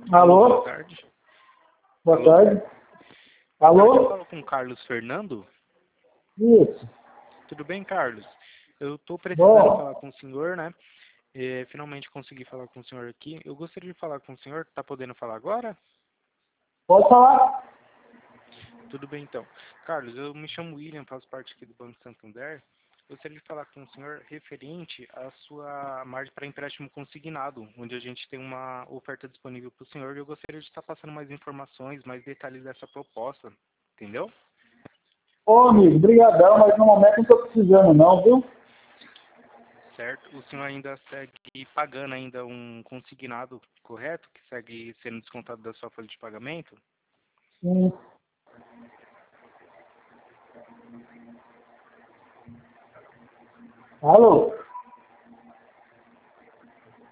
Boa Alô? tarde. Boa Alô? tarde. Eu Alô? falo com o Carlos Fernando. Isso. Tudo bem, Carlos? Eu estou precisando Bom, falar com o senhor, né? Finalmente consegui falar com o senhor aqui. Eu gostaria de falar com o senhor. Tá podendo falar agora? pode falar? Tudo bem, então. Carlos, eu me chamo William, faço parte aqui do Banco Santander. Gostaria de falar com o senhor referente à sua margem para empréstimo consignado, onde a gente tem uma oferta disponível para o senhor e eu gostaria de estar passando mais informações, mais detalhes dessa proposta, entendeu? Ô, amigo, brigadão, mas no momento não estou precisando não, viu? Certo? O senhor ainda segue pagando ainda um consignado, correto? Que segue sendo descontado da sua folha de pagamento? Sim. Alô?